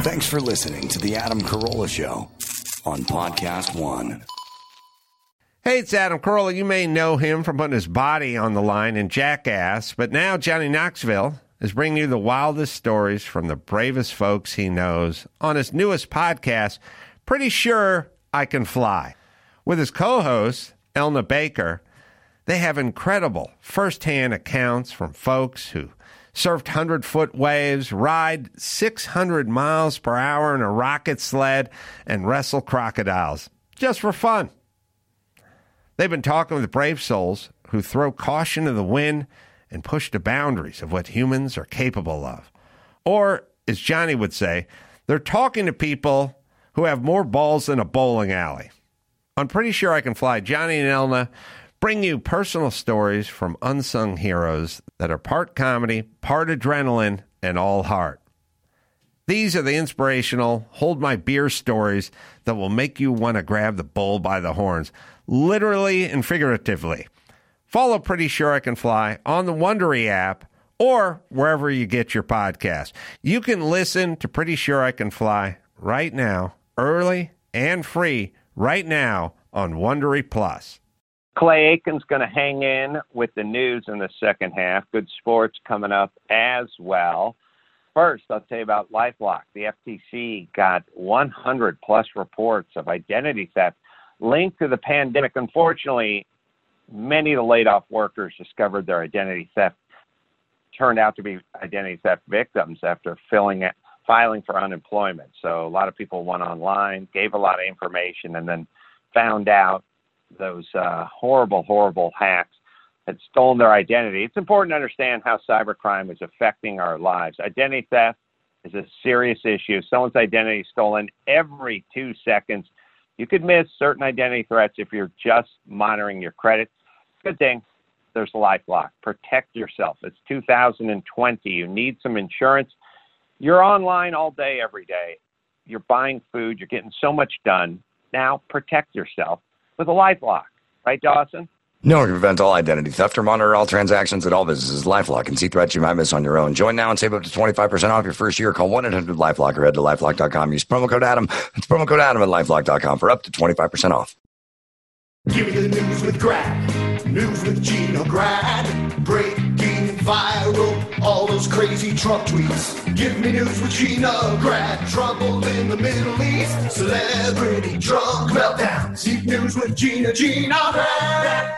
Thanks for listening to The Adam Carolla Show on Podcast One. Hey, it's Adam Carolla. You may know him from putting his body on the line in Jackass, but now Johnny Knoxville is bringing you the wildest stories from the bravest folks he knows on his newest podcast, Pretty Sure I Can Fly. With his co-host, Elna Baker, they have incredible first-hand accounts from folks who surfed 100-foot waves, ride 600 miles per hour in a rocket sled, and wrestle crocodiles, just for fun. They've been talking with brave souls who throw caution to the wind and push the boundaries of what humans are capable of. Or, as Johnny would say, they're talking to people who have more balls than a bowling alley. I'm Pretty Sure I Can Fly. Johnny and Elna bring you personal stories from unsung heroes that are part comedy, part adrenaline, and all heart. These are the inspirational, hold my beer stories that will make you want to grab the bull by the horns, literally and figuratively. Follow Pretty Sure I Can Fly on the Wondery app or wherever you get your podcast. You can listen to Pretty Sure I Can Fly right now, early and free, right now on Wondery Plus. Clay Aiken's going to hang in with the news in the second half. Good sports coming up as well. First, I'll tell you about LifeLock. The FTC got 100-plus reports of identity theft linked to the pandemic. Unfortunately, many of the laid-off workers discovered their identity theft turned out to be identity theft victims after filing for unemployment. So a lot of people went online, gave a lot of information, and then found out those horrible hacks had stolen their identity. It's important to understand how cybercrime is affecting our lives. Identity theft is a serious issue. Someone's identity is stolen every 2 seconds. You could miss certain identity threats if you're just monitoring your credit. Good thing there's LifeLock. Protect yourself. It's 2020. You need some insurance. You're online all day, every day. You're buying food. You're getting so much done. Now protect yourself with a LifeLock. Right, Dawson? No one can prevent all identity theft or monitor all transactions at all businesses. LifeLock can see threats you might miss on your own. Join now and save up to 25% off your first year. Call 1-800-LifeLock or head to LifeLock.com. Use promo code Adam. It's promo code Adam at LifeLock.com for up to 25% off. Give me the news with Grad. News with Gina Grad. Breaking viral. All those crazy Trump tweets. Give me news with Gina Grad. Trouble in the Middle East. Celebrity drug meltdowns. Deep news with Gina Grad.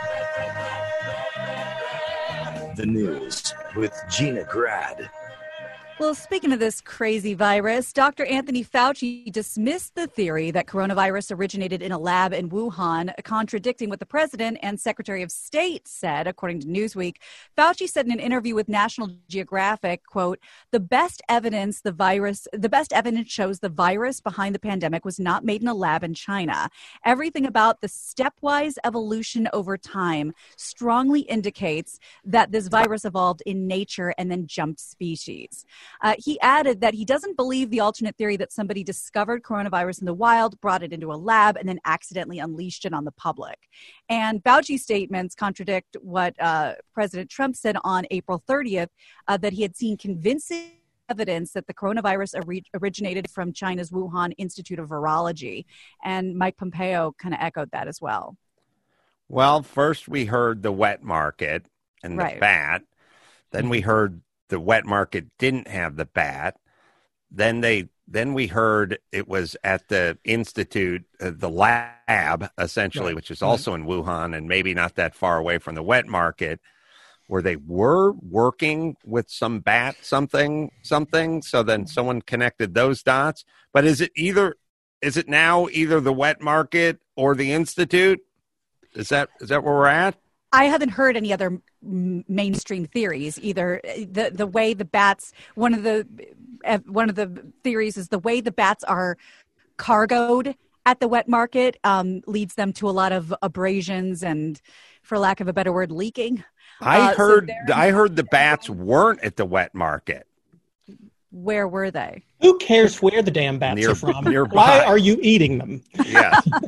The news with Gina Grad. Well, speaking of this crazy virus, Dr. Anthony Fauci dismissed the theory that coronavirus originated in a lab in Wuhan, contradicting what the president and Secretary of State said, according to Newsweek. Fauci said in an interview with National Geographic, quote, the best evidence shows the virus behind the pandemic was not made in a lab in China. Everything about the stepwise evolution over time strongly indicates that this virus evolved in nature and then jumped species. He added that he doesn't believe the alternate theory that somebody discovered coronavirus in the wild, brought it into a lab, and then accidentally unleashed it on the public. And Fauci's statements contradict what President Trump said on April 30th, that he had seen convincing evidence that the coronavirus originated from China's Wuhan Institute of Virology. And Mike Pompeo kind of echoed that as well. Well, first we heard the wet market and the bat. Then we heard the wet market didn't have the bat. Then we heard it was at the institute, the lab, essentially, which is also in Wuhan and maybe not that far away from the wet market, where they were working with some bat something. So then someone connected those dots. But is it now either the wet market or the institute? Is that where we're at? I haven't heard any other mainstream theories either. The way the bats, one of the theories is the way the bats are cargoed at the wet market leads them to a lot of abrasions and, for lack of a better word, leaking. I heard the bats weren't at the wet market. Where were they? Who cares where the damn bats are from? Nearby. Why are you eating them? Yes.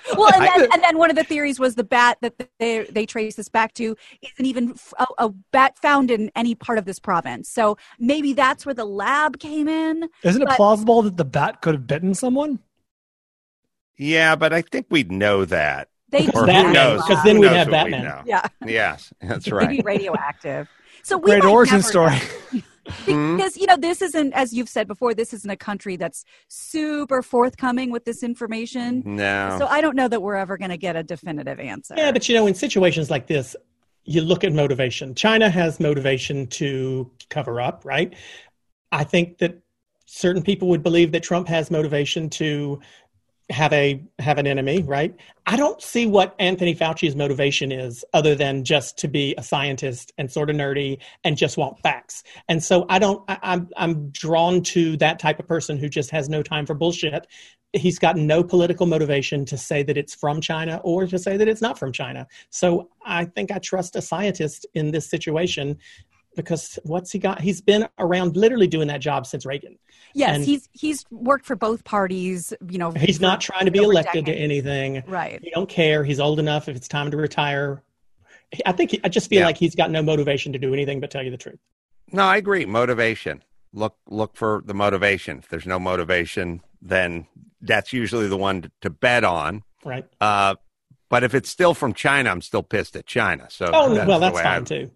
Well, and then one of the theories was the bat that they trace this back to isn't even a bat found in any part of this province. So maybe that's where the lab came in. Isn't it plausible that the bat could have bitten someone? Yeah, but I think we'd know that. Or who knows? Because then we'd have Batman. Yeah. Yes, that's right. Maybe radioactive. So great origin story. Because, this isn't, as you've said before, this isn't a country that's super forthcoming with this information. No. So I don't know that we're ever going to get a definitive answer. Yeah, but in situations like this, you look at motivation. China has motivation to cover up, right? I think that certain people would believe that Trump has motivation to have an enemy, right? I don't see what Anthony Fauci's motivation is other than just to be a scientist and sort of nerdy and just want facts. And so I'm drawn to that type of person who just has no time for bullshit. He's got no political motivation to say that it's from China or to say that it's not from China. So I think I trust a scientist in this situation because what's he got? He's been around literally doing that job since Reagan. Yes, and he's worked for both parties, He's not trying to be elected to anything. Right. He don't care. He's old enough. If it's time to retire, I just feel like he's got no motivation to do anything but tell you the truth. No, I agree. Motivation. Look for the motivation. If there's no motivation, then that's usually the one to bet on. Right. But if it's still from China, I'm still pissed at China. So that's fine too.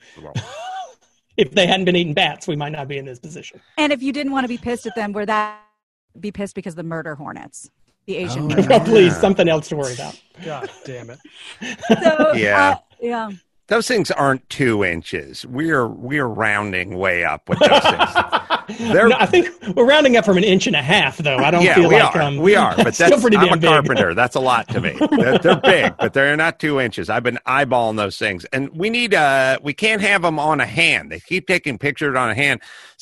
If they hadn't been eating bats, we might not be in this position. And if you didn't want to be pissed at them, be pissed because of the murder hornets, the Asian murder hornets. Please, something else to worry about. God damn it. So, yeah. Those things aren't 2 inches. We're rounding way up with those things. I think we're rounding up from 1.5 inches, though. I don't feel like we are, but that's pretty damn I'm a big. carpenter. That's a lot to me. They're big, but they're not 2 inches. I've been eyeballing those things, and we can't have them on a hand. They keep taking pictures on a hand.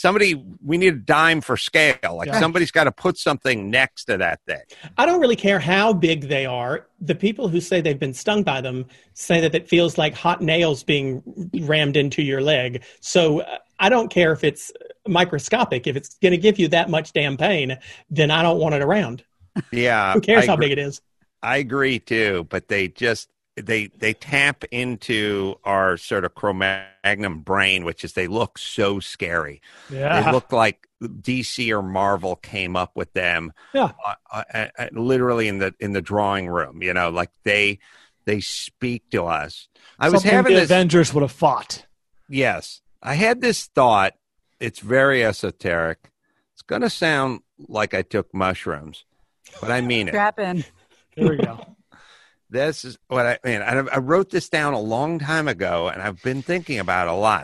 We need a dime for scale. Somebody's got to put something next to that thing. I don't really care how big they are. The people who say they've been stung by them say that it feels like hot nails being rammed into your leg. So I don't care if it's microscopic. If it's going to give you that much damn pain, then I don't want it around. Yeah. Who cares how big it is? I agree too, but they just they tap into our sort of Cro-Magnon brain, which is they look so scary. Yeah. They look like DC or Marvel came up with them. Yeah. Literally in the drawing room, like they speak to us. Something the Avengers would have fought. Yes. I had this thought. It's very esoteric. It's going to sound like I took mushrooms, but I mean it. Strap in. Here we go. This is what I mean. I wrote this down a long time ago, and I've been thinking about it a lot.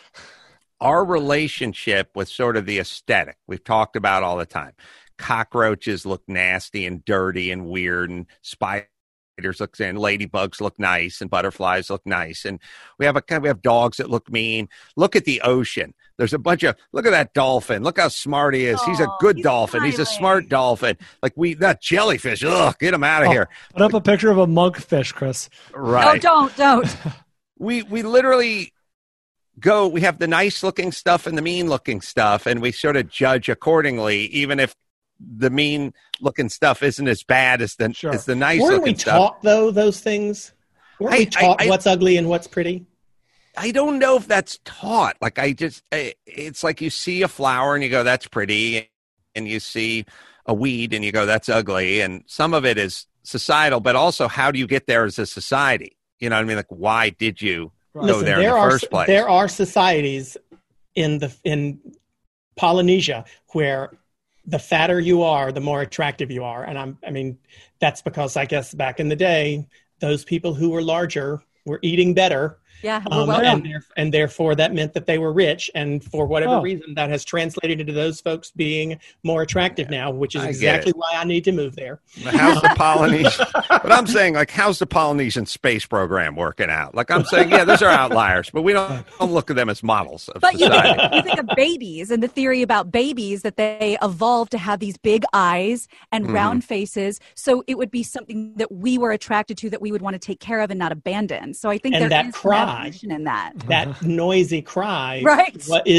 Our relationship with sort of the aesthetic we've talked about all the time. Cockroaches look nasty and dirty and weird, and spiders look, and ladybugs look nice, and butterflies look nice, and we have dogs that look mean. Look at the ocean. There's a bunch of look at that dolphin. Look how smart he is. He's a good dolphin. Smiling. He's a smart dolphin. Like that jellyfish. Ugh, get him out of here. Put up a picture of a monkfish, Chris. Right. No, don't. We literally go. We have the nice looking stuff and the mean looking stuff, and we sort of judge accordingly, even if the mean looking stuff isn't as bad as the nice looking stuff. Weren't we taught though those things? Weren't we taught what's ugly and what's pretty? I don't know if that's taught. Like it's like you see a flower and you go, that's pretty. And you see a weed and you go, that's ugly. And some of it is societal, but also how do you get there as a society? You know what I mean? Like, why did you go there in the first place? There are societies in Polynesia where the fatter you are, the more attractive you are. And I mean, that's because I guess back in the day, those people who were larger were eating better. Yeah, and therefore that meant that they were rich, and for whatever reason that has translated into those folks being more attractive now, which is exactly why I need to move there. How's the Polynesian? But I'm saying, like, how's the Polynesian space program working out? Like, I'm saying, yeah, those are outliers, but we don't look at them as models of society. You think of babies and the theory about babies that they evolved to have these big eyes and round faces, so it would be something that we were attracted to, that we would want to take care of and not abandon. So I think there is some evolution in that. That noisy cry, right?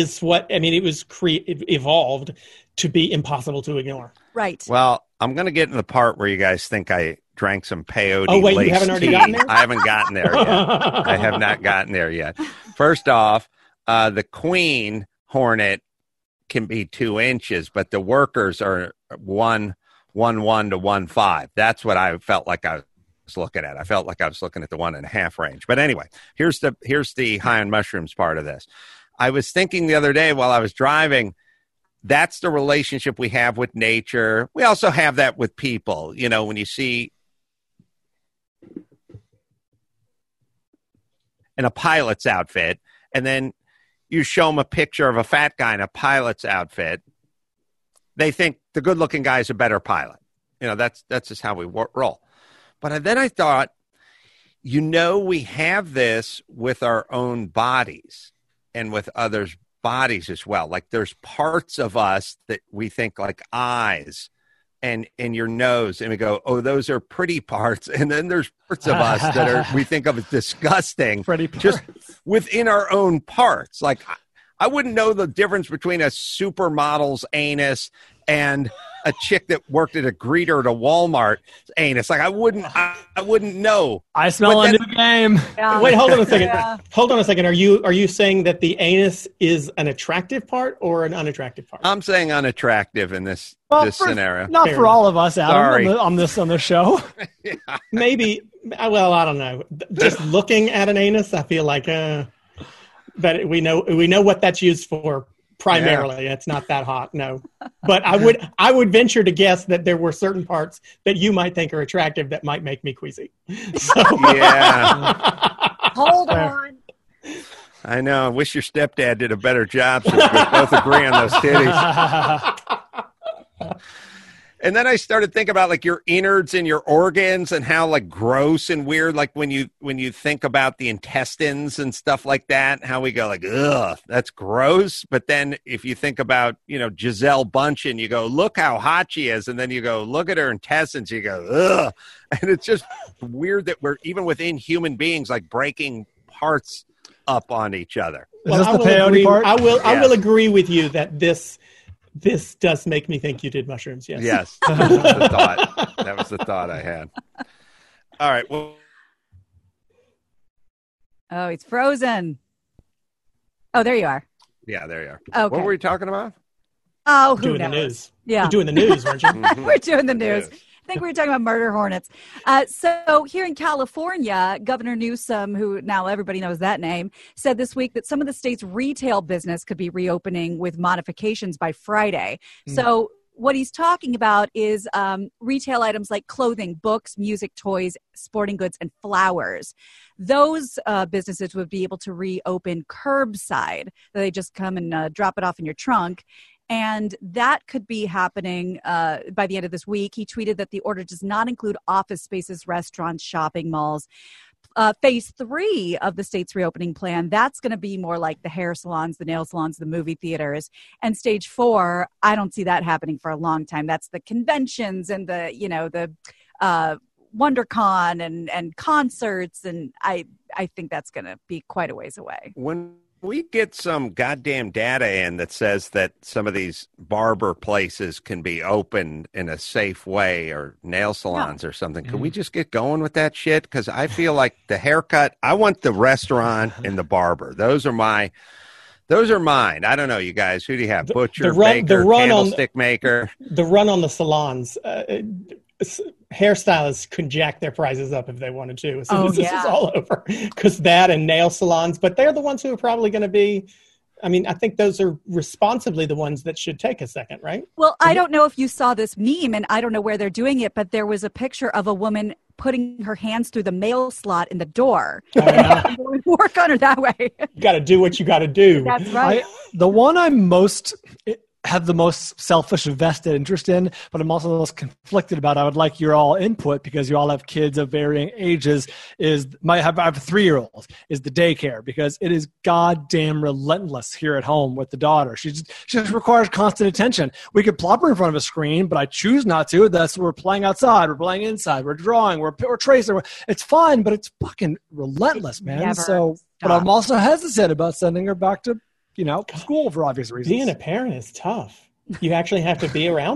It was it evolved to be impossible to ignore. Right. Well, I'm going to get in the part where you guys think I drank some peyote. Oh, wait, you laced haven't already tea. gotten there? I haven't gotten there yet. I have not gotten there yet. First off, the queen hornet can be 2 inches, but the workers are 1.1 to 1.5. That's what I felt like I was looking at. I felt like I was looking at the 1.5 range. But anyway, here's the high on mushrooms part of this. I was thinking the other day while I was driving, that's the relationship we have with nature. We also have that with people. You know, when you see in a pilot's outfit, and then you show them a picture of a fat guy in a pilot's outfit, they think the good-looking guy is a better pilot. You know, that's just how we roll. But then I thought, you know, we have this with our own bodies and with others' bodies as well. Like there's parts of us that we think like eyes and your nose, and we go, oh, those are pretty parts. And then there's parts of us that we think of as disgusting, just within our own parts. Like I wouldn't know the difference between a supermodel's anus and a chick that worked at a greeter at a Walmart anus. Like I wouldn't know. I smell a new game. Yeah. Wait, hold on a second. Yeah. Hold on a second. Are you saying that the anus is an attractive part or an unattractive part? I'm saying unattractive in this scenario. Not for all of us, Adam, on this show. Yeah. Maybe. Well, I don't know. Just looking at an anus, I feel like, but we know what that's used for. Primarily, It's not that hot, no. But I would venture to guess that there were certain parts that you might think are attractive that might make me queasy. So. Yeah. Hold on. I know. I wish your stepdad did a better job so we both agree on those titties. And then I started thinking about like your innards and your organs and how like gross and weird, like when you think about the intestines and stuff like that, how we go like, ugh, that's gross. But then if you think about, you know, Gisele Bündchen, you go, look how hot she is. And then you go, look at her intestines. You go, ugh. And it's just weird that we're even within human beings, like breaking parts up on each other. Is this the peyote part? I will agree with you that this does make me think you did mushrooms. Yes. Yes. That was the thought. That was the thought I had. All right. Well. Oh, he's frozen. Oh, there you are. Yeah, there you are. Okay. What were you talking about? Oh, who doing knows? the news. Yeah. You're doing the news, weren't you? We're doing the news. I think we were talking about murder hornets. So here in California, Governor Newsom, who now everybody knows that name, said this week that some of the state's retail business could be reopening with modifications by Friday. So what he's talking about is retail items like clothing, books, music, toys, sporting goods, and flowers. Those businesses would be able to reopen curbside. They just come and drop it off in your trunk. And that could be happening by the end of this week. He tweeted that the order does not include office spaces, restaurants, shopping malls. Phase 3 of the state's reopening plan, that's going to be more like the hair salons, the nail salons, the movie theaters. And stage 4, I don't see that happening for a long time. That's the conventions and the WonderCon and concerts. And I think that's going to be quite a ways away. When we get some goddamn data in that says that some of these barber places can be opened in a safe way, or nail salons or something, can we just get going with that shit? Because I feel like the haircut, I want the restaurant and the barber. Those are mine. I don't know, you guys. Who do you have? Butcher, baker, candlestick maker? The run on the salons. Hairstylists can jack their prices up if they wanted to. So this is all over. Because that and nail salons, but they're the ones who are probably going to be, I mean, I think those are responsibly the ones that should take a second, right? Well, I don't know if you saw this meme, and I don't know where they're doing it, but there was a picture of a woman putting her hands through the mail slot in the door. And work on her that way. You got to do what you got to do. That's right. The one I'm most have the most selfish vested interest in, but I'm also the most conflicted about. I would like your all input because you all have kids of varying ages. I have 3-year-olds. Is the daycare, because it is goddamn relentless here at home with the daughter. She just requires constant attention. We could plop her in front of a screen, but I choose not to. That's we're playing outside, we're playing inside, we're drawing, we're tracing. It's fun, but it's fucking relentless, man. But I'm also hesitant about sending her back to school for obvious reasons. Being a parent is tough. You actually have to be around them.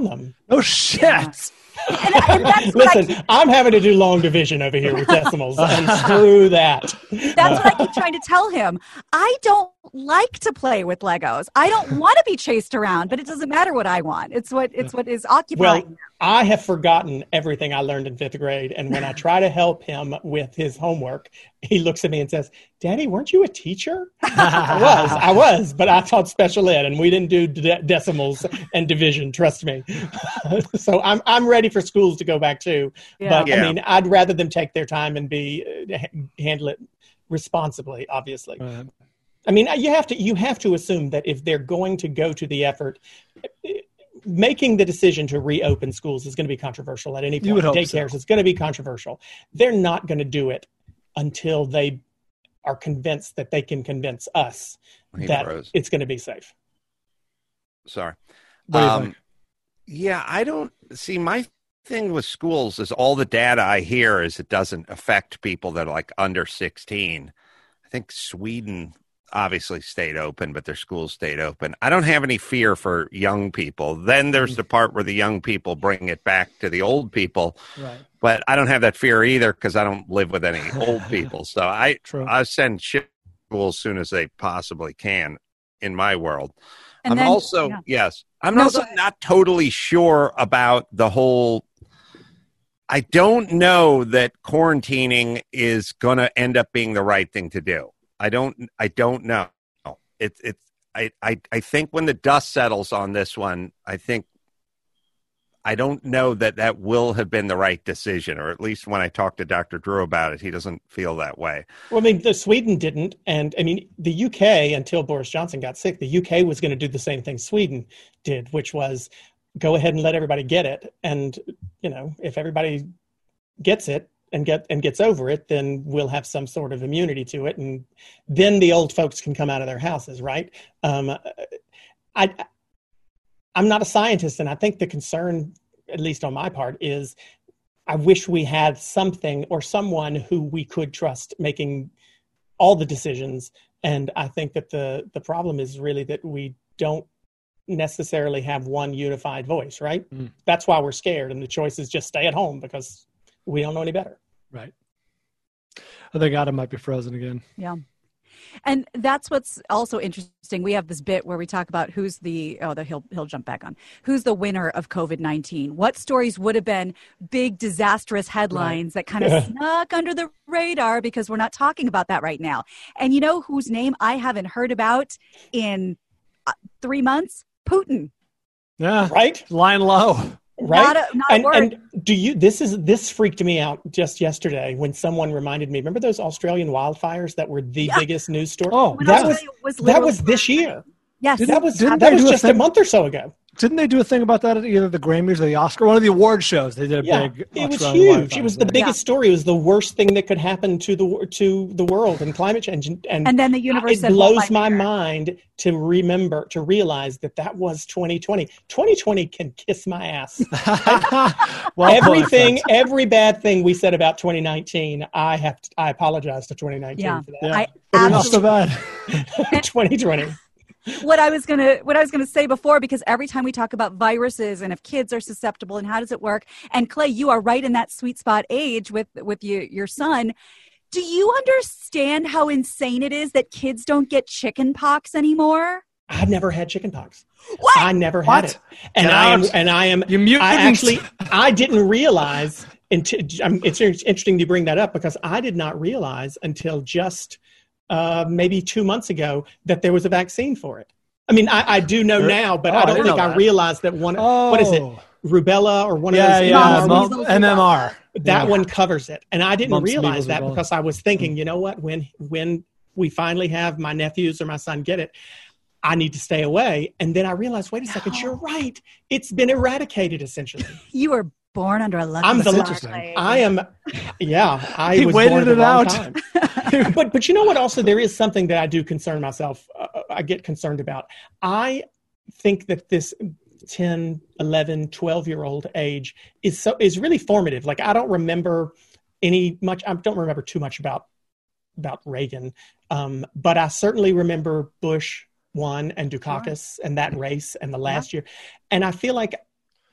Oh, shit. Yeah. And that's what Listen, I'm having to do long division over here with decimals, and screw that. That's what I keep trying to tell him. I don't like to play with Legos. I don't want to be chased around, but it doesn't matter what I want. It's what is occupying. Well, I have forgotten everything I learned in 5th grade, and when I try to help him with his homework, he looks at me and says, "Daddy, weren't you a teacher?" I was, but I taught special ed, and we didn't do decimals and division. Trust me. So I'm ready for schools to go back too. Yeah. But Yeah. I mean, I'd rather them take their time and handle it responsibly. Obviously, I mean, you have to assume that if they're going to go to the effort. Making the decision to reopen schools is going to be controversial at any point. You would hope Daycares, so. It's going to be controversial. They're not going to do it until they are convinced that they can convince us that it's going to be safe. Sorry. What do you think? Yeah, I don't see. My thing with schools is all the data I hear is it doesn't affect people that are like under 16. I think Sweden obviously stayed open, but their schools stayed open. I don't have any fear for young people. Then there's the part where the young people bring it back to the old people. Right. But I don't have that fear either because I don't live with any old people. So I send shit school as soon as they possibly can in my world. And I'm then- also, yeah. yes, I'm No, also go ahead. not totally sure about the whole. I don't know that quarantining is going to end up being the right thing to do. I don't know. I think when the dust settles on this one, I don't know that will have been the right decision, or at least when I talked to Dr. Drew about it, he doesn't feel that way. Well, I mean, Sweden didn't. And I mean, the UK, until Boris Johnson got sick, the UK was going to do the same thing Sweden did, which was go ahead and let everybody get it. And, you know, if everybody gets it and gets over it, then we'll have some sort of immunity to it. And then the old folks can come out of their houses, right? I'm not a scientist, and I think the concern, at least on my part, is I wish we had something or someone who we could trust making all the decisions. And I think that the problem is really that we don't necessarily have one unified voice, right? That's why we're scared. And the choice is just stay at home because we don't know any better. Right. I think Adam might be frozen again. Yeah. And that's what's also interesting. We have this bit where we talk about who's he'll jump back on. Who's the winner of COVID-19? What stories would have been big disastrous headlines that kind of snuck under the radar because we're not talking about that right now. And you know whose name I haven't heard about in 3 months? Putin. Yeah. Right? Lying low. Right. Not a word. And this freaked me out just yesterday when someone reminded me, remember those Australian wildfires that were the biggest news story? Oh, When that Australia that was this year. Yes. That was didn't they do a just a thing- month or so ago. Didn't they do a thing about that at either the Grammys or the Oscar? One of the award shows. They did a Yeah, big. it was Australian huge. It wildfire was the thing. biggest story. It was the worst thing that could happen to the world and climate change. And then the universe it said, blows "Hold my my beer." mind to realize that was 2020. 2020 can kiss my ass. Well put, Everything, friends. every bad thing we said about 2019, I apologize to 2019 Yeah. for that. Yeah. I But not so absolutely. bad. 2020. What I was gonna say before, because every time we talk about viruses and if kids are susceptible and how does it work, and Clay, you are right in that sweet spot age with your son. Do you understand how insane it is that kids don't get chicken pox anymore? I never had chicken pox. What? I never had What? it, and Get I am. You mutants. I didn't realize. It's interesting you bring that up because I did not realize until just maybe 2 months ago that there was a vaccine for it. I mean, I do know now, but I I don't didn't think know I that. realized that one. What is it? Rubella or one of Yeah, those? yeah. Measles, Mo- measles, MMR. That Yeah. one covers it, and I didn't Mumps, realize measles, that rubella. because I was thinking, you know what? When we finally have my nephews or my son get it, I need to stay away. And then I realized, wait a second, you're right. It's been eradicated essentially. You were born under a lucky I'm the star, interesting. Clay. I am, yeah. I He was waited born at the it wrong out. time. But you know what? Also, there is something that I do concern myself. I get concerned about. I think that this 10, 11, 12-year-old age is really formative. Like I don't remember I don't remember too much about Reagan, but I certainly remember Bush 1 and Dukakis and that race and the last year. And I feel like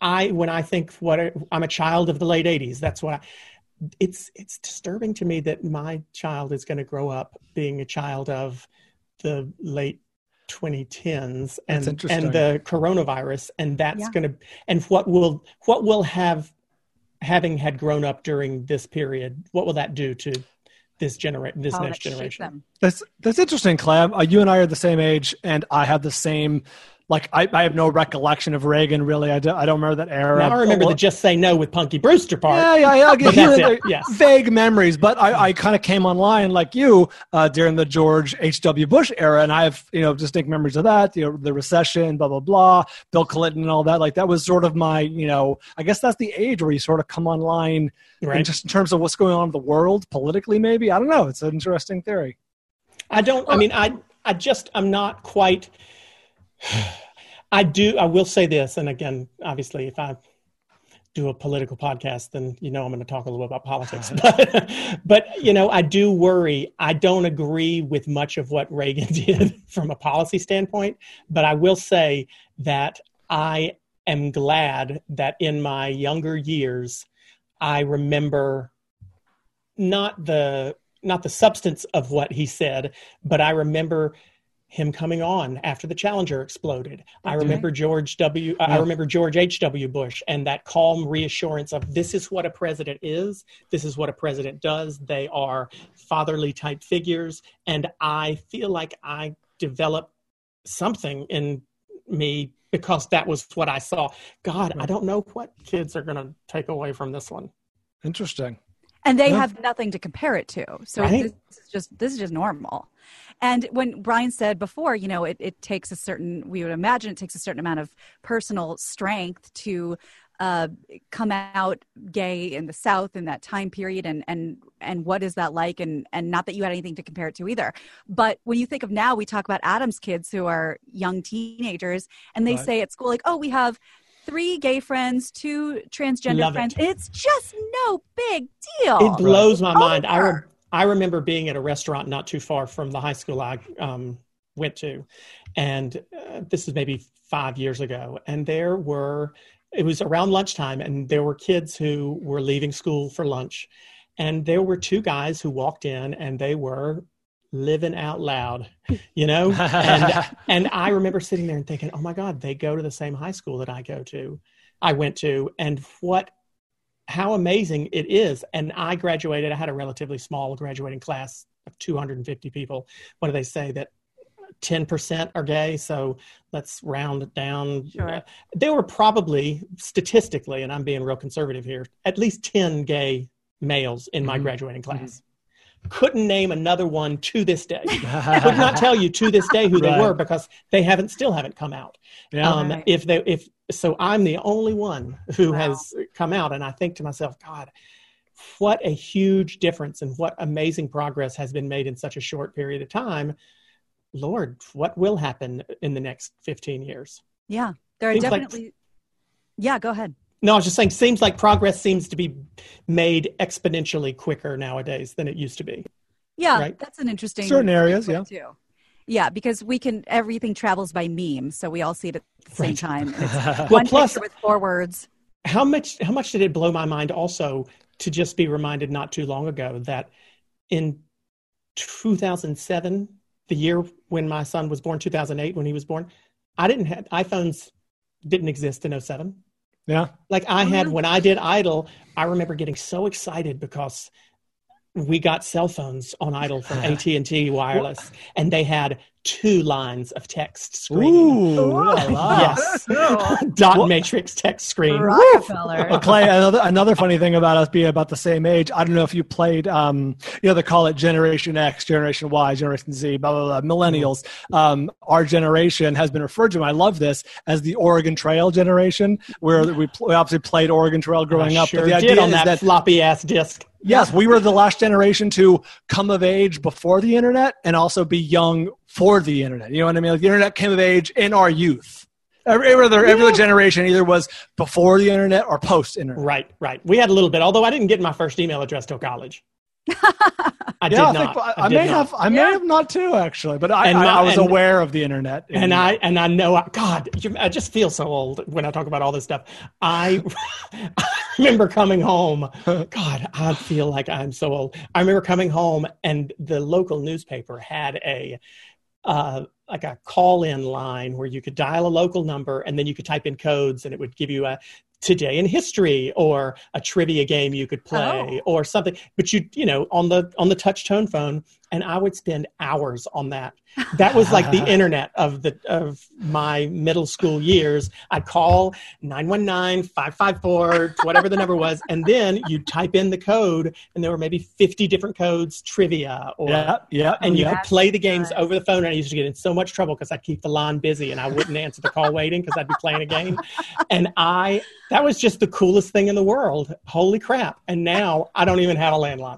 when I think I'm a child of the late 80s. That's what it's disturbing to me that my child is going to grow up being a child of the late 2010s and the coronavirus, and that's going to, and what will having had grown up during this period, what will that do to this next generation? That's interesting, Clem. You and I are the same age, and I have the same. Like, I have no recollection of Reagan, really. I don't remember that era. Now I remember the Just Say No with Punky Brewster part. Yeah. Yes. Vague memories, but I kind of came online like you during the George H.W. Bush era, and I have, distinct memories of that, the recession, blah, blah, blah, Bill Clinton and all that. Like, that was sort of my, I guess that's the age where you sort of come online, right? And just in terms of what's going on in the world politically, maybe. I don't know. It's an interesting theory. I'm not quite... I will say this, and again, obviously, if I do a political podcast, then I'm going to talk a little bit about politics. But I do worry. I don't agree with much of what Reagan did from a policy standpoint, but I will say that I am glad that in my younger years, I remember not the substance of what he said, but I remember him coming on after the Challenger exploded. I remember George H.W. Bush and that calm reassurance of this is what a president is. This is what a president does. They are fatherly type figures. And I feel like I developed something in me because that was what I saw. God, I don't know what kids are going to take away from this one. Interesting. And they have nothing to compare it to. So right? this is just normal. And when Brian said before, it takes we would imagine it takes a certain amount of personal strength to come out gay in the South in that time period. And what is that like? And not that you had anything to compare it to either. But when you think of now, we talk about Adam's kids who are young teenagers, and they say at school, like, oh, we have 3 gay friends, 2 transgender friends. It's just no big deal. It blows my mind. I remember being at a restaurant not too far from the high school I went to, and this is maybe 5 years ago. And it was around lunchtime, and there were kids who were leaving school for lunch, and there were 2 guys who walked in, and they were living out loud, and I remember sitting there and thinking, oh my God, they go to the same high school that I went to, and how amazing it is. And I graduated. I had a relatively small graduating class of 250 people. What do they say, that 10% are gay? So let's round it down. Sure. There were probably, statistically, and I'm being real conservative here, at least 10 gay males in my graduating class. Couldn't name another one to this day. Could not tell you to this day who they were, because they still haven't come out. Yeah. So I'm the only one who has come out, and I think to myself, God, what a huge difference and what amazing progress has been made in such a short period of time. Lord, what will happen in the next 15 years? Yeah, there are definitely. Go ahead. No, I was just saying, seems like progress seems to be made exponentially quicker nowadays than it used to be. Yeah, right? That's an interesting certain areas, too. Yeah, because everything travels by meme, so we all see it at the same time. And it's one picture with 4 words. How much did it blow my mind also to just be reminded not too long ago that in 2007, the year when my son was born, 2008 when he was born, iPhones didn't exist in 2007. Yeah. Like I had, when I did Idol, I remember getting so excited because we got cell phones on Idol from AT&T Wireless, and they had 2 lines of text screen. Ooh, yes. Dot matrix text screen. Rockefeller. Clay, another funny thing about us being about the same age, I don't know if you played, they call it Generation X, Generation Y, Generation Z, blah, blah, blah, millennials. Our generation has been referred to, and I love this, as the Oregon Trail generation, where we obviously played Oregon Trail growing up. Sure but the did idea on is that floppy-ass disc. Yes, we were the last generation to come of age before the internet and also be young for the internet. You know what I mean? Like the internet came of age in our youth. Every other generation either was before the internet or post-internet. Right. We had a little bit, although I didn't get my first email address till college. I did not. I may have not too, actually, but I was aware of the internet. I know, God, I just feel so old when I talk about all this stuff. I remember coming home. God, I feel like I'm so old. I remember coming home and the local newspaper had like a call-in line where you could dial a local number and then you could type in codes and it would give you a today in history or a trivia game you could play or something. But on the touch tone phone, and I would spend hours on that. That was like the internet of my middle school years. I'd call 919-554, whatever the number was, and then you'd type in the code, and there were maybe 50 different codes, trivia, and you could play the games over the phone. And I used to get in so much trouble because I'd keep the line busy and I wouldn't answer the call waiting because I'd be playing a game. And that was just the coolest thing in the world. Holy crap. And now I don't even have a landline,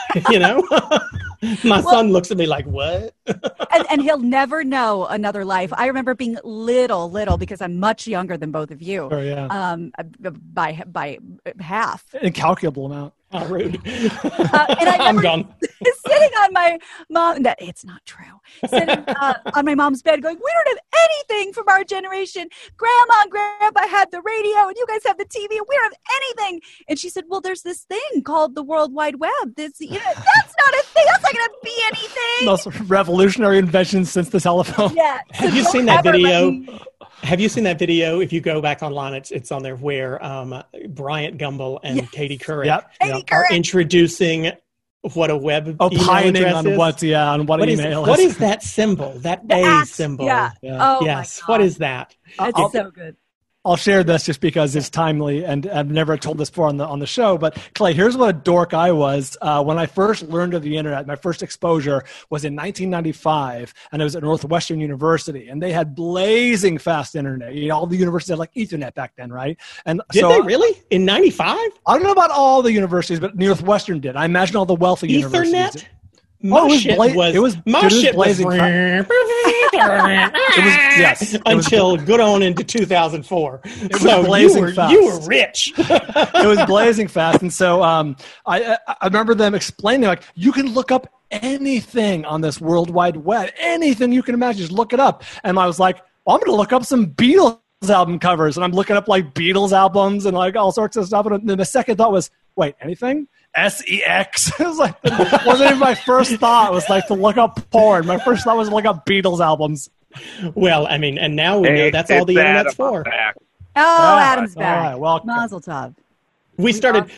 My son looks at me like, what? and he'll never know another life. I remember being little, because I'm much younger than both of you. Oh, yeah. By half. Incalculable amount. How rude. And I'm gone. Sitting on my mom, it's not true. Sitting on my mom's bed going, we don't have anything from our generation. Grandma and Grandpa had the radio and you guys have the TV and we don't have anything. And she said, well, there's this thing called the World Wide Web. That's not a thing. That's not going to be anything. Most revolutionary invention since the telephone. Yeah. So have you seen that video? Have you seen that video? If you go back online, it's on there where Bryant Gumbel and Katie Couric are introducing what a web opining on is. what email is. What is that symbol? That A symbol. Yeah. Oh yes. My God. What is that? It's so good. I'll share this just because it's timely, and I've never told this before on the show. But Clay, here's what a dork I was when I first learned of the internet. My first exposure was in 1995, and it was at Northwestern University, and they had blazing fast internet. All the universities had like Ethernet back then, right? And did they really in '95? I don't know about all the universities, but Northwestern did. I imagine all the wealthy universities. Ethernet. My shit was blazing. Until good on into 2004. It was blazing fast. You were rich. It was blazing fast, and so I remember them explaining like you can look up anything on this World Wide Web, anything you can imagine, just look it up. And I was like, well, I'm going to look up some Beatles album covers, and I'm looking up like Beatles albums and like all sorts of stuff. And then the second thought was, wait, anything? SEX. It was like, it wasn't even my first thought. It was like to look up porn. My first thought was to look up Beatles albums. Well, I mean, and now we know that's all the internet's for. Adam's back. All right, welcome. Mazel tov. We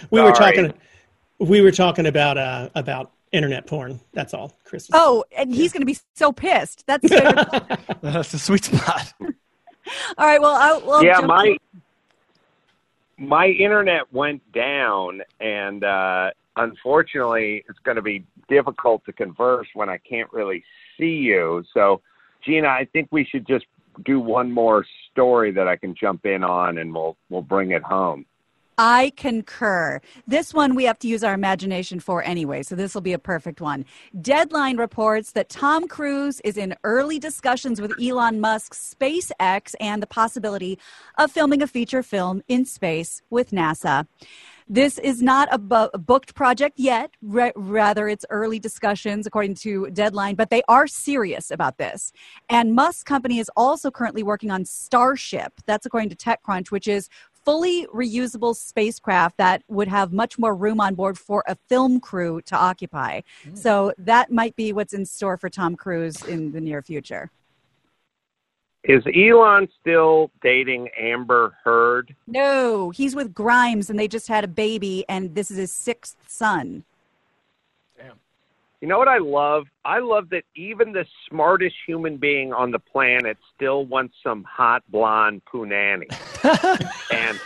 were talking about internet porn. That's all, Chris. Oh, and he's going to be so pissed. That's that's a sweet spot. All right. Well, my internet went down, and unfortunately, it's going to be difficult to converse when I can't really see you. So, Gina, I think we should just do one more story that I can jump in on, and we'll bring it home. I concur. This one we have to use our imagination for anyway, so this will be a perfect one. Deadline reports that Tom Cruise is in early discussions with Elon Musk's SpaceX and the possibility of filming a feature film in space with NASA. This is not a booked project yet. Rather, it's early discussions, according to Deadline, but they are serious about this. And Musk's company is also currently working on Starship. That's according to TechCrunch, which is fully reusable spacecraft that would have much more room on board for a film crew to occupy. So that might be what's in store for Tom Cruise in the near future. Is Elon still dating Amber Heard? No, he's with Grimes, and they just had a baby, and this is his 6th son. Damn. You know what I love? I love that even the smartest human being on the planet still wants some hot blonde punani. And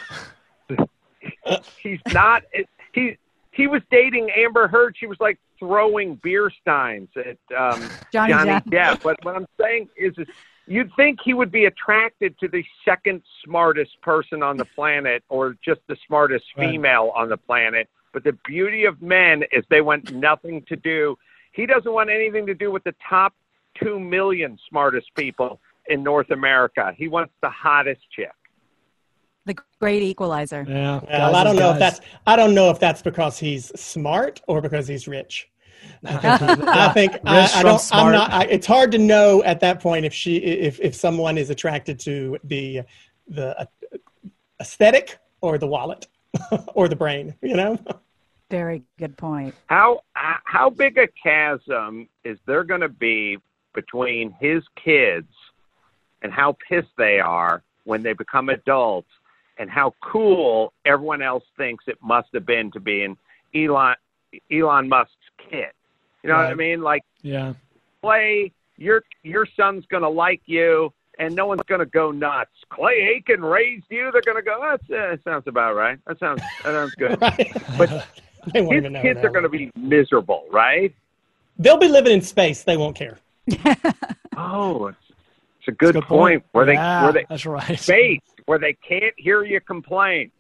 he's not. He was dating Amber Heard. She was like throwing beer steins at Johnny Depp. But what I'm saying is you'd think he would be attracted to the second smartest person on the planet, or just the smartest female on the planet. But the beauty of men is they want nothing to do. He doesn't want anything to do with the top 2 million smartest people in North America. He wants the hottest chick. The great equalizer. Yeah. Well, I don't know if that's because he's smart or because he's rich. I think it's hard to know at that point if someone is attracted to the aesthetic or the wallet or the brain, Very good point. How big a chasm is there going to be between his kids and how pissed they are when they become adults, and how cool everyone else thinks it must have been to be Elon Musk's kid? You know what I mean? Like, yeah, Clay, your son's going to like you, and no one's going to go nuts. Clay Aiken raised you. They're going to go, that sounds about right. That sounds good. Right. But his kids are going to be miserable, right? They'll be living in space. They won't care. Oh, it's a good point. Where they that's right. Space, where they can't hear you complain.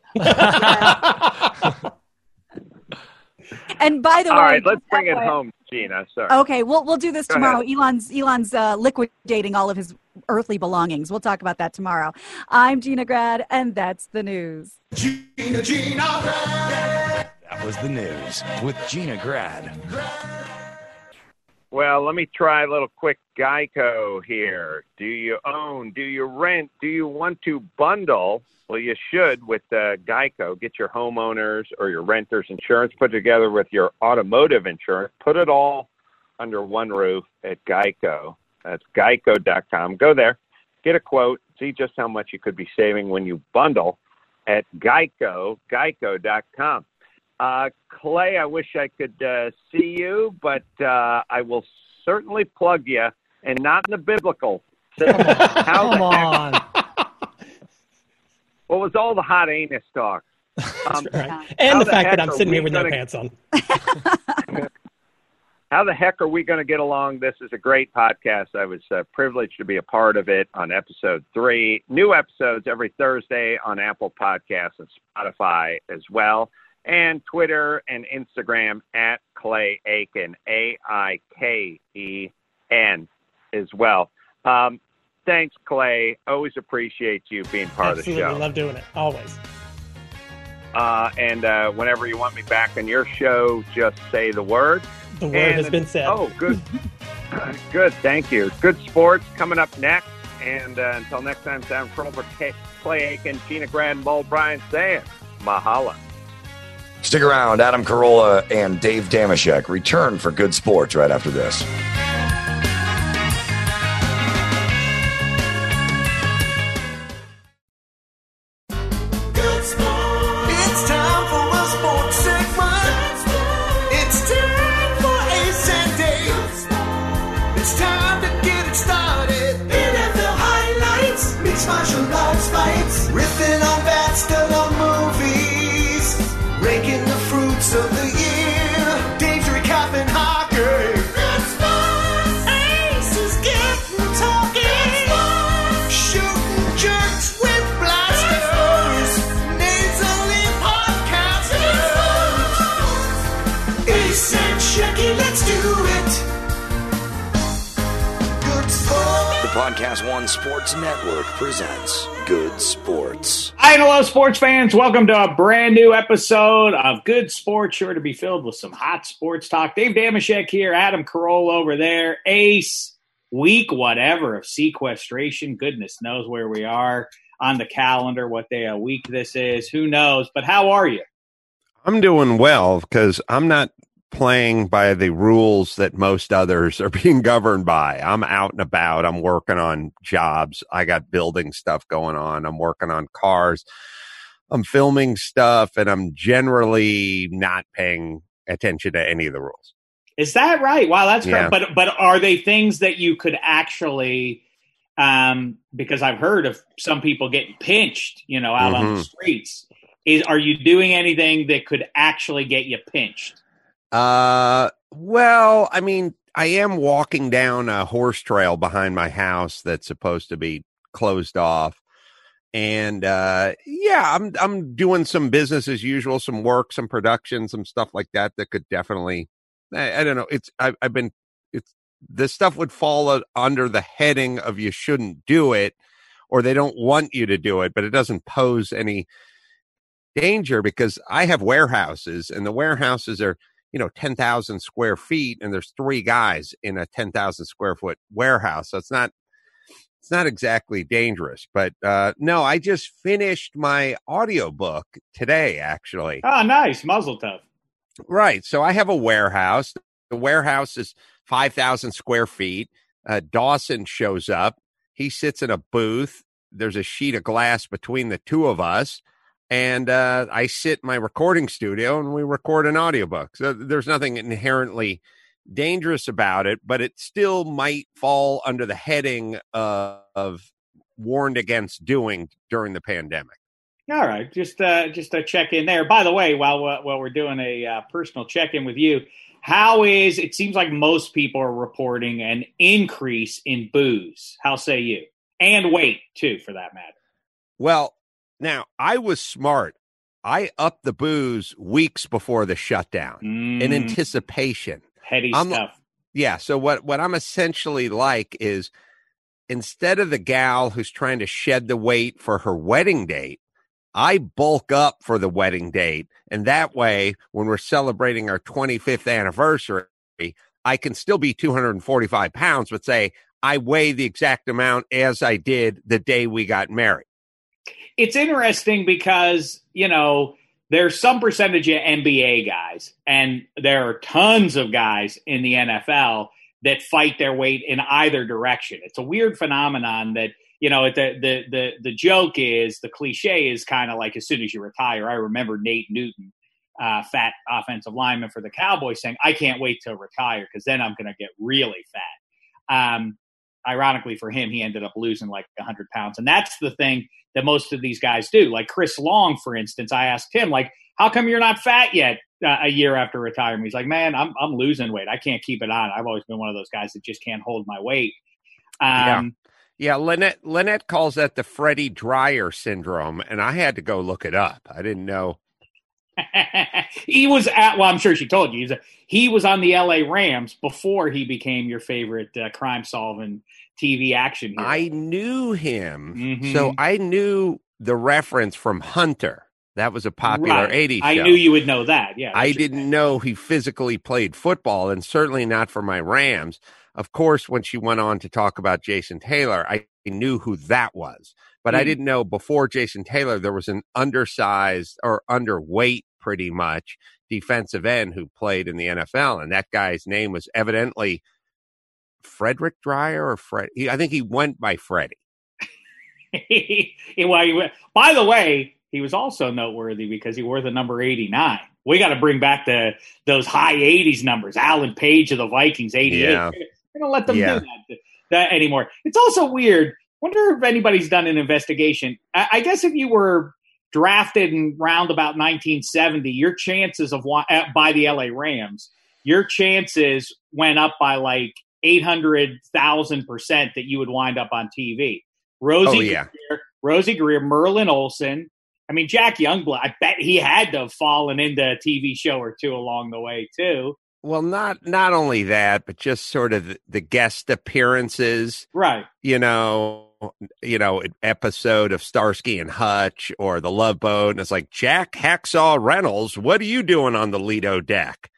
And by the way, all right, let's bring it home, Gina. Sorry. Okay, we'll do this tomorrow. Elon's liquidating all of his earthly belongings. We'll talk about that tomorrow. I'm Gina Grad, and that's the news. Gina Grad. That was the news with Gina Grad. Well, let me try a little quick Geico here. Do you own? Do you rent? Do you want to bundle? Well, you should with Geico. Get your homeowners or your renters insurance put together with your automotive insurance. Put it all under one roof at Geico. That's geico.com. Go there, get a quote, see just how much you could be saving when you bundle at geico.com. Clay, I wish I could see you, but I will certainly plug you, and not in the biblical sense. Come on. What was all the hot anus talk? Right. And the fact that I'm sitting here with no pants on. How the heck are we going to get along? This is a great podcast. I was privileged to be a part of it on episode 3. New episodes every Thursday on Apple Podcasts and Spotify as well. And Twitter and Instagram at Clay Aiken, AIKEN as well. Thanks, Clay. Always appreciate you being part of the show. Absolutely. Love doing it. Always. And whenever you want me back on your show, just say the word. The word has been said. Oh, good. Good. Thank you. Good sports coming up next. And until next time, Sam Kroll, Clay Aiken, Gina Grad, and Bo Bryan saying Mahala. Stick around. Adam Carolla and Dave Damashek return for Good Sports right after this. Good sport. It's time for a sports segment. It's time for Ace and Dave. It's time to get it started. NFL highlights, mixed martial arts fights, riffing on bats, still on movies, raking the fruits of the year. Dave's recapping hockey. Good sports. Ace is getting talking. Shooting jerks with blasters. Nasally podcasters. Ace and Shecky, let's do it. Good sports. The Podcast One Sports Network presents Good Sports. Hi, and hello, sports fans. Welcome to a brand new episode of Good Sports, sure to be filled with some hot sports talk. Dave Damashek here, Adam Carolla over there. Ace, week whatever of sequestration. Goodness knows where we are on the calendar, what day of week this is. Who knows? But how are you? I'm doing well because I'm not playing by the rules that most others are being governed by. I'm out and about. I'm working on jobs. I got building stuff going on. I'm working on cars. I'm filming stuff, and I'm generally not paying attention to any of the rules. Is that right? Wow, that's Yeah. great. But are they things that you could actually, because I've heard of some people getting pinched, out on the streets. Are you doing anything that could actually get you pinched? Well, I mean, I am walking down a horse trail behind my house that's supposed to be closed off. And, I'm doing some business as usual, some work, some production, some stuff like that could definitely, I don't know. This stuff would fall under the heading of you shouldn't do it, or they don't want you to do it, but it doesn't pose any danger because I have warehouses, and the warehouses are, 10,000 square feet, and there's 3 guys in a 10,000 square foot warehouse. So it's not exactly dangerous, but no, I just finished my audiobook today, actually. Oh, nice. Muzzle tough. Right. So I have a warehouse. The warehouse is 5,000 square feet. Dawson shows up. He sits in a booth. There's a sheet of glass between the two of us. And I sit in my recording studio and we record an audiobook. So there's nothing inherently dangerous about it, but it still might fall under the heading of warned against doing during the pandemic. All right, just a check in there. By the way, while we're doing a personal check in with you, it seems like most people are reporting an increase in booze. How say you? And weight too, for that matter. Well, now I was smart. I upped the booze weeks before the shutdown in anticipation. Heady stuff. Yeah. So what I'm essentially like is, instead of the gal who's trying to shed the weight for her wedding date, I bulk up for the wedding date. And that way, when we're celebrating our 25th anniversary, I can still be 245 pounds, but say I weigh the exact amount as I did the day we got married. It's interesting because, there's some percentage of NBA guys, and there are tons of guys in the NFL that fight their weight in either direction. It's a weird phenomenon that, the joke is, the cliche is kind of like, as soon as you retire. I remember Nate Newton, fat offensive lineman for the Cowboys, saying, I can't wait to retire because then I'm going to get really fat. Ironically for him, he ended up losing like 100 pounds. And that's the thing that most of these guys do. Like Chris Long, for instance, I asked him, like, how come you're not fat yet a year after retirement? He's like, man, I'm losing weight. I can't keep it on. I've always been one of those guys that just can't hold my weight. Yeah, Lynette calls that the Freddie Dreyer syndrome, and I had to go look it up. I didn't know. I'm sure she told you, he was on the LA Rams before he became your favorite crime-solving TV action hero. I knew him. So I knew the reference from Hunter. That was a popular 80s show. I knew you would know that, yeah. I didn't know he physically played football, and certainly not for my Rams. Of course, when she went on to talk about Jason Taylor, I knew who that was. But I didn't know before Jason Taylor there was an undersized or underweight, pretty much, defensive end who played in the NFL. And that guy's name was evidently Frederick Dreyer or Fred. I think he went by Freddie. By the way, he was also noteworthy because he wore the number 89. We got to bring back those high 80s numbers. Alan Page of the Vikings, 88. Yeah. We don't let them do that anymore. It's also weird. Wonder if anybody's done an investigation. I guess if you were drafted in round about 1970, your chances of by the LA Rams, your chances went up by like 800,000% that you would wind up on TV. Rosie Greer, Merlin Olsen. I mean, Jack Youngblood, I bet he had to have fallen into a TV show or two along the way, too. Well, not only that, but just sort of the guest appearances. Right. Episode of Starsky and Hutch or The Love Boat. And it's like, Jack Hacksaw Reynolds, what are you doing on the Lido deck?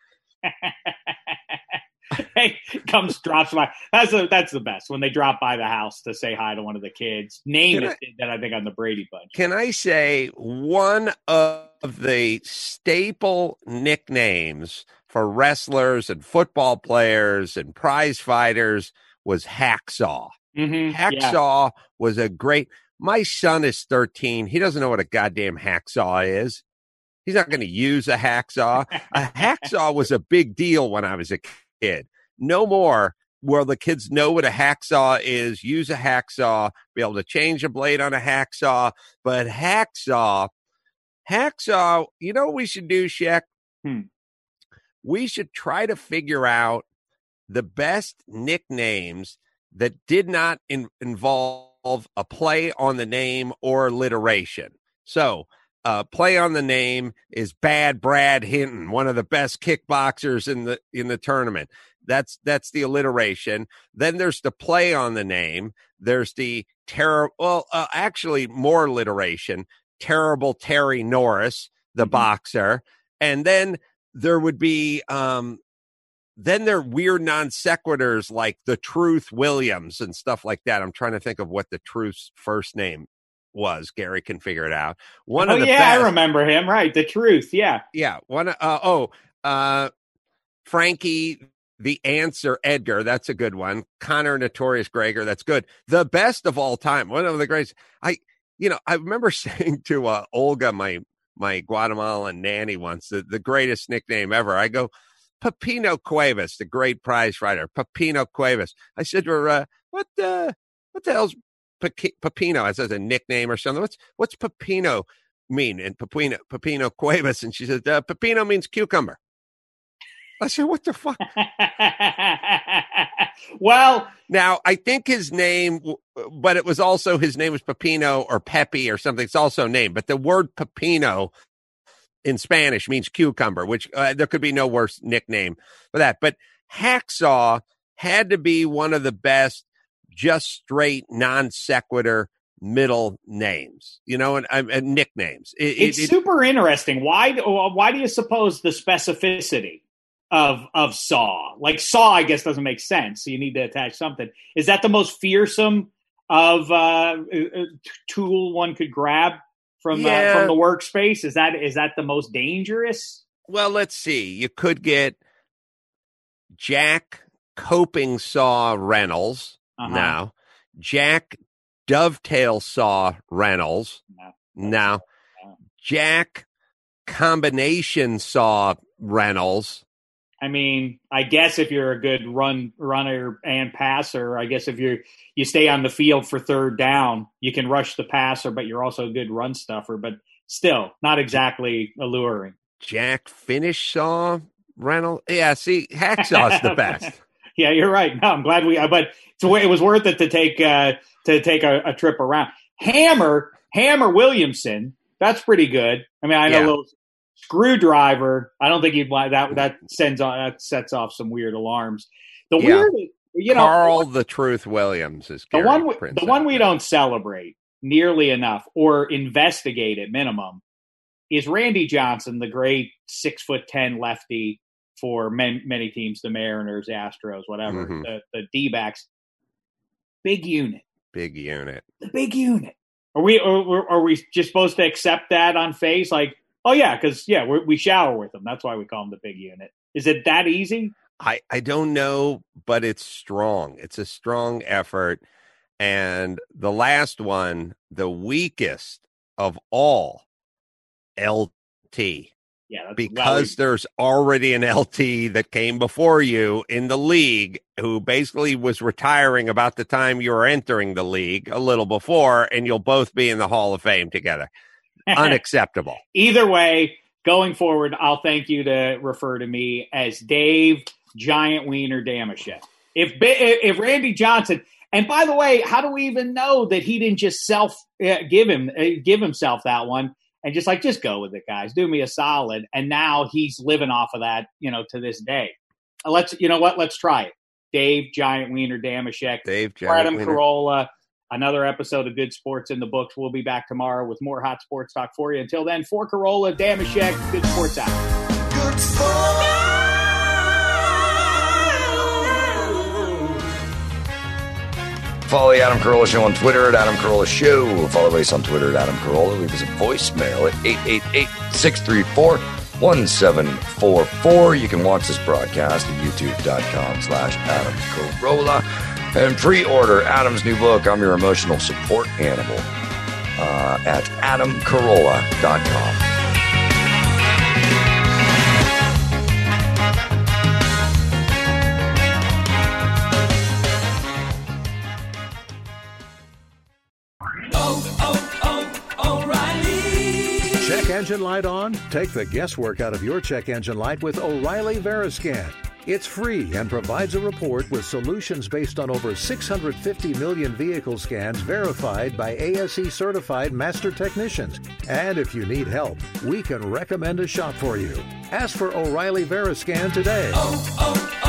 Hey, drops by. That's the best when they drop by the house to say hi to one of the kids. That I think on the Brady Bunch. Can I say one of the staple nicknames for wrestlers and football players and prize fighters was Hacksaw? Hacksaw was a great. My son is 13. He doesn't know what a goddamn hacksaw is. He's not going to use a hacksaw. A hacksaw was a big deal when I was a kid. No more will the kids know what a hacksaw is, use a hacksaw, be able to change a blade on a hacksaw. But hacksaw, you know what we should do, Sheck? We should try to figure out the best nicknames that did not involve a play on the name or alliteration. So, play on the name is Bad Brad Hinton, one of the best kickboxers in the tournament. That's the alliteration. Then there's the play on the name. There's the actually more alliteration. Terrible Terry Norris, the boxer. And then there would be, then there are weird non sequiturs like the Truth Williams and stuff like that. I'm trying to think of what the Truth's first name was. Gary can figure it out. I remember him. Right. The Truth. Yeah. Yeah. Frankie the Answer Edgar. That's a good one. Connor Notorious Gregor. That's good. The best of all time. One of the greatest. I remember saying to Olga, my Guatemalan nanny once, the greatest nickname ever. I go, Pepino Cuevas, the great prize fighter. Pepino Cuevas. I said to her, what the hell's Pepino as a nickname or something? What's Pepino mean? And Pepino Cuevas. And she said, Pepino means cucumber. I said, what the fuck? Well, now I think his name, but it was also, his name was Pepino or Pepe or something. It's also named, but the word Pepino in Spanish means cucumber, which there could be no worse nickname for that. But Hacksaw had to be one of the best, just straight non sequitur middle names, and nicknames. It's super interesting. Why do you suppose the specificity of Saw? Like Saw, I guess, doesn't make sense. So you need to attach something. Is that the most fearsome of tool one could grab from the workspace? Is that the most dangerous? Well, let's see. You could get Jack Coping Saw Reynolds now. Jack Dovetail Saw Reynolds now. Jack Combination Saw Reynolds. I mean, I guess if you're a good runner and passer, I guess if you stay on the field for third down, you can rush the passer, but you're also a good run stuffer, but still not exactly alluring. Jack Finish Saw Reynolds. Yeah, see, Hacksaw's the best. Yeah, you're right. No, I'm glad but it was worth it to take a trip around. Hammer Williamson. That's pretty good. I mean, I know a little Screwdriver. I don't think you'd like that. That sets off some weird alarms. Carl the Truth Williams is the one we don't celebrate nearly enough or investigate at minimum is Randy Johnson, the great 6'10" lefty for many teams, the Mariners, Astros, whatever, the D-backs. Big unit. The big unit. Are we just supposed to accept that on face? Like, oh, yeah, because, we shower with them. That's why we call them the big unit. Is it that easy? I don't know, but it's strong. It's a strong effort. And the last one, the weakest of all, LT. Yeah, because there's already an LT that came before you in the league who basically was retiring about the time you were entering the league a little before, and you'll both be in the Hall of Fame together. Unacceptable. Either way, going forward, I'll thank you to refer to me as Dave Giant Wiener Damashek. If Randy Johnson, and by the way, how do we even know that he didn't just give himself that one and just go with it, guys, do me a solid. And now he's living off of that, to this day. Let's try it. Dave Giant Wiener Damashek. Adam Carolla. Another episode of Good Sports in the books. We'll be back tomorrow with more hot sports talk for you. Until then, for Carolla, Damashek, Good Sports out. Good Sports. Follow the Adam Carolla Show on Twitter at Adam Carolla Show. Follow us on Twitter at Adam Carolla. Leave us a voicemail at 888-634-1744. You can watch this broadcast at youtube.com/Adam Carolla. And pre-order Adam's new book, I'm Your Emotional Support Animal, at adamcarolla.com. O'Reilly. Check engine light on? Take the guesswork out of your check engine light with O'Reilly Veriscan. It's free and provides a report with solutions based on over 650 million vehicle scans verified by ASE certified master technicians. And if you need help, we can recommend a shop for you. Ask for O'Reilly Veriscan today.